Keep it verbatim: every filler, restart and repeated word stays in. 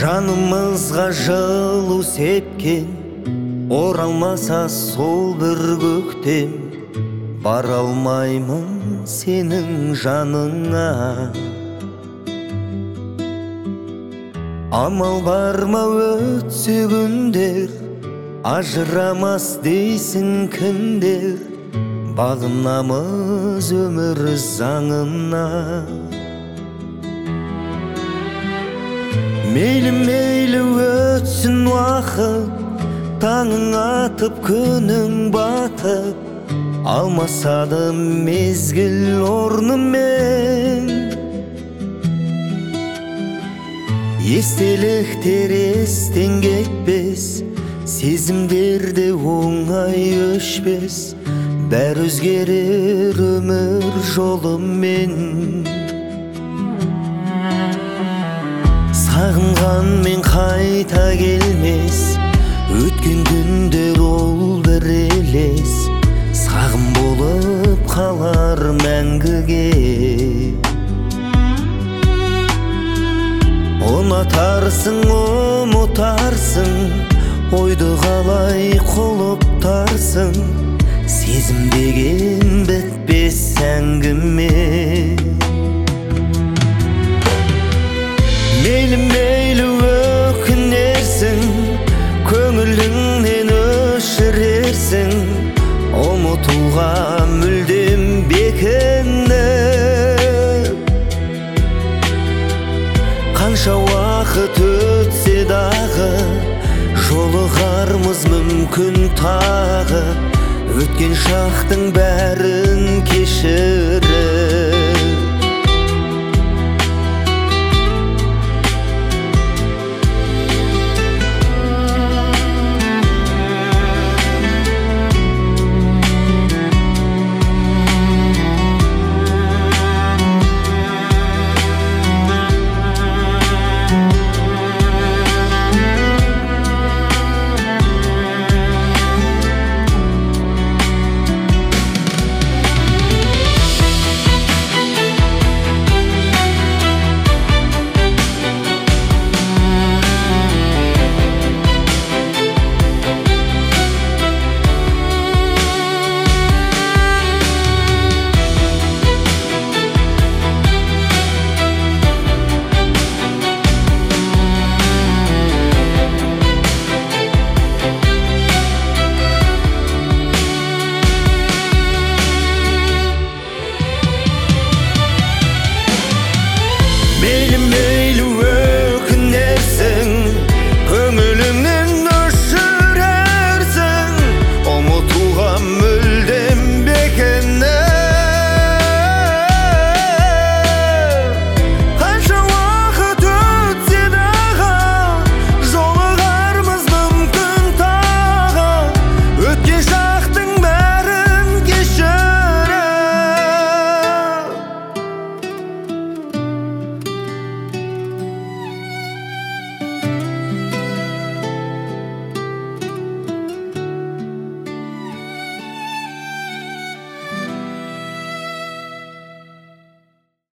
Жанымызға жылу сепкен, оралмаса сол бір көктем, бара алмаймын сенің жаныңа. Амал бар ма өтсе күндер, ажырамас дейсің кімдер, бағынамыз өмір заңына. Мейлі мейлі өтсін уақыт, таңың атып күнің батып, алмасады мезгіл орнымен. Естеліктер естен кетпес, сезімдерде оңай өшпес, бәрі өзгерер өмір жолымен. Сағынғанмен қайта келмес, өткен күндер ол бір елес, сағым болып қалар мәңгіге. Ұнатарсың, ұмытарсың, ойды қалай құлыптарсың, сезім деген бітпес әңгіме. Мейлі мейлі өкінерсің, көңіліңнен өшірерсің, ұмытуға мүлдем бекініп. Қанша уақыт өтсе дағы, жолығармыз мүмкін тағы, өткен шақтың бәрін кешір.